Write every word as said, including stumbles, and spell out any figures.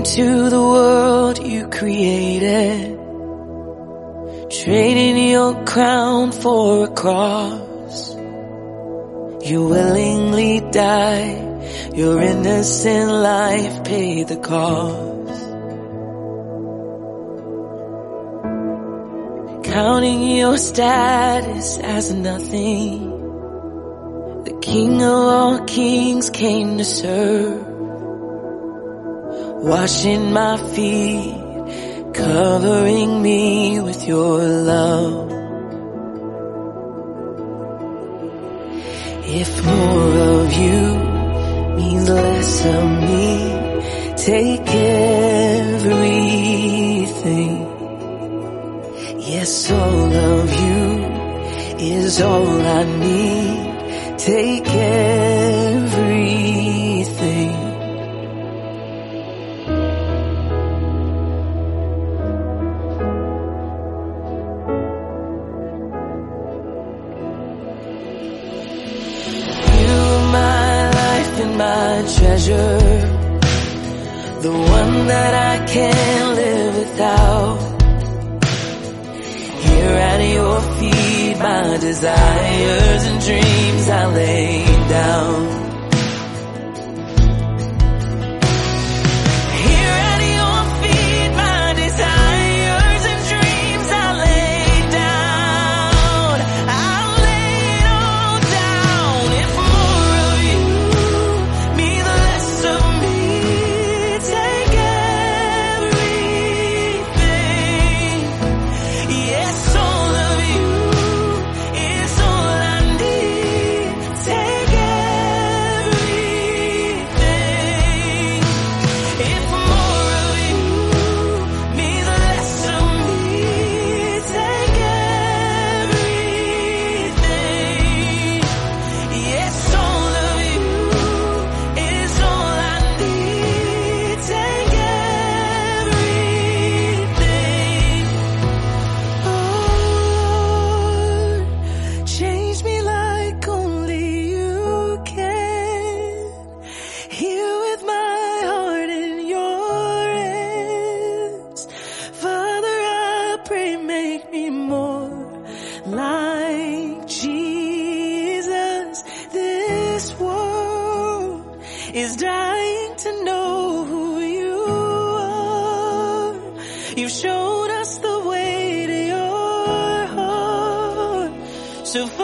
into the world you created, trading your crown for a cross. You willingly died, your innocent life paid the cost. Counting your status as nothing, the King of all kings came to serve, washing my feet, covering me with your love. If more of you means less of me, take everything. Yes, all of you is all I need. Take everything. You are my life and my treasure, the one that I can't live without. Here at your feet, my desires and dreams I lay down. Here at your feet, my desires and dreams I lay down. I lay it all down. If more of you mean less of me, take everything. Yes, all of you is all I need. Take everything. If more of you means less of me, take everything. Yes, all of you is all I need. Take everything. Lord, change me like only you can. Here with my heart in your hands. Father, I pray, make me more like Jesus. This world is dying to know who you are. You've shown us the way to your heart. So